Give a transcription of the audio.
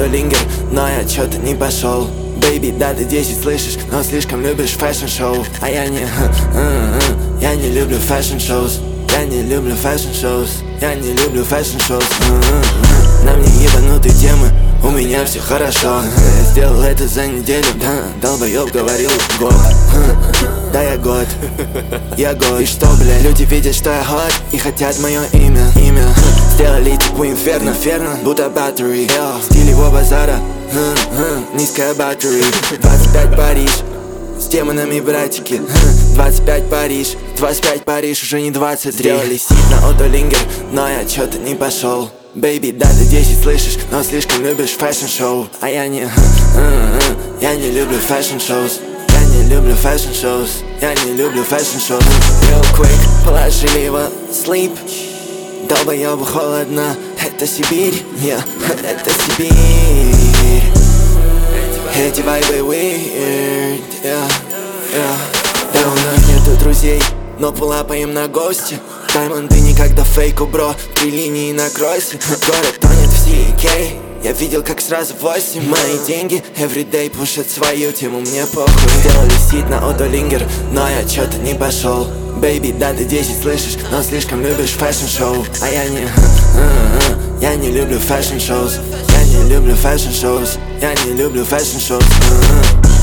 Одолингер, но я чё-то не пошел. Бэйби, да, ты 10 слышишь, но слишком любишь фэшн-шоу. А я не люблю фэшн-шоус. Я не люблю фэшн-шоус. Я не люблю фэшн-шоус. На мне ебанутые темы, у меня все хорошо. Я сделал это за неделю, да, долбоёб говорил год. Да, я год. И что, бля, люди видят, что я hot и хотят мое имя. Сделали типа инферно, будто battery. Стиль его базара, низкая battery. 25 Париж, с демонами братики. 25 Париж, 25 Париж, уже не 23. Сделали сит на Одолингер, но я чё-то не пошел. Бэйби, да, ты 10 слышишь, но слишком любишь фэшн-шоу. А я не люблю фэшн-шоус. Я не люблю фэшн-шоус. Я не люблю фэшн-шоус. Real quick, положили его sleep. Долбоёбу холодно, это Сибирь, это Сибирь. Эти вайбы weird, Да, у нас нету друзей, но пулапаем на гости. Даймонды никогда фейку, бро, 3 линии накройся. Город тонет в CK, я видел как сразу 8. Мои деньги everyday пушат свою тему, мне похуй. Сделали сит на Одолингер, но я чё-то не пошел. Бэйби, да, ты 10 слышишь, но слишком любишь фэшн-шоу. А я не люблю фэшн-шоус. Я не люблю фэшн-шоус. Я не люблю фэшн-шоус.